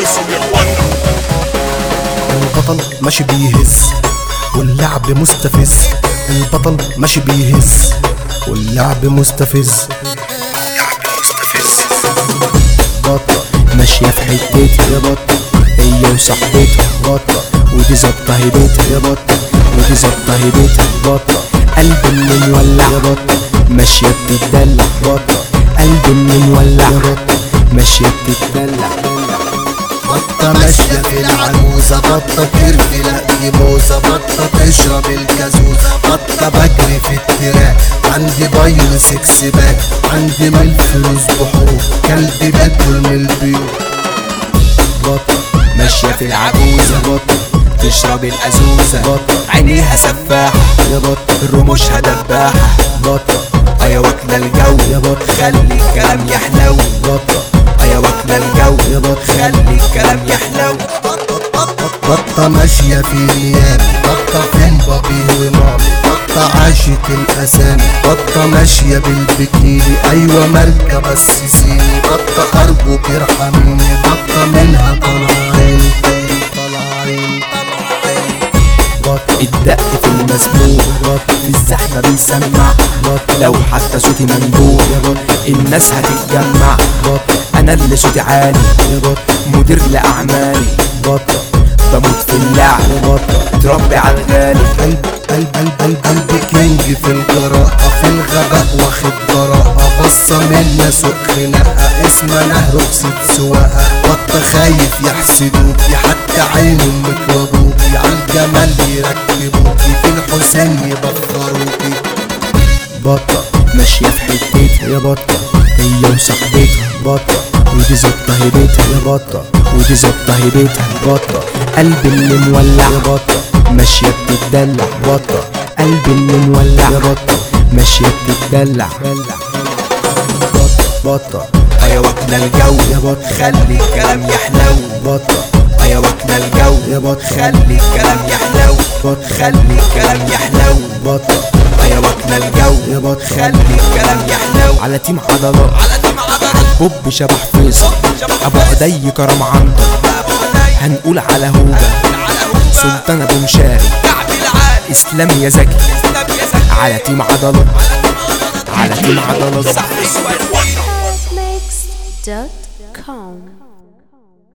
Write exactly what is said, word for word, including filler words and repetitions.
البطل ماشي بيهز واللعب مستفز. البطل ماشي بيهز واللعب مستفز. بطة ماشية في حتتها يا بطة، هي وصاحبتها بطة، ودي ظابطة هيبتها يا بطة، ودي ظابطة هيبتها بطة. قلب اللي مولع يا بطة ماشية بتدلع بطة، قلب اللي مولع يا بطة ماشية بتدلع. بطة ماشية في العجوزة، بطة ترفي لا دي موزة، بطة تشرب الجازوزة، بطة بجري في التراك، عندي بايل سكس باك، عندي من الفلوس بحور، كلبي باكل من البيوت. بطة ماشية في العجوزة بطة تشرب الأزوزة بطة، عينيها سفاحة يا بطة، رموشها دباحة بطة، أيا واكلة الجو يا بطة خلي الكلام يحلو بطة، أيا واكلة الجو يا بطة خلي الكلام يحلو. بطة ماشية في ميامي، بطة فين بابي ومامي، بطة عاشت الأسامي، بطة ماشية بالبكيني، أيوة ماركة بس صيني، بطة أرجوك ارحميني، بطة منها طلعين طلعين. الدق في المسموع في الزحمة بيسمع، لو حتى صوتي منبوع الناس هتتجمع. انا اللي صوتي عالي مدير لاعمالي، بموت في اللعب تربي على الغالي. قلب قلب قلب قلب قلبي كينج في الجراءة، في الغباء واخد براءة، بصة منا سوق خناقة، اسمنا رخصة سواقة. بطة خايف يحسدوكي، حتى عين امك وابوكي، عالجمال يركبوكي، في الحسين يبخروكي. بطة ماشية في حتتها يا بطة، هي وصاحبتها بطة، ودي ظابطة هيبتها يا بطة، ودي ظابطة هيبتها بطة. قلب اللي مولع يا بطة ماشية بتدلع بطة، قلب اللي مولع يا بطة ماشية بتدلع بطة. بطة أيا واكلة الجو يا بطة خلي الكلام يحلو بطة، أيا واكلة الجو يا بطة خلي الكلام يحلو بطة، خلي الكلام يحلو بطة، أيا واكلة الجو يا بطة خلي الكلام يحلو. على تيم عضلات، على تيم عضلات، بوب شبح فيصل، ابو عدي كرم عنده، هنقول على هوجة سلطان ابو مشاري، اسلام يا زكي، على تيم عضلات، على تيم عضلات. arabmix dot com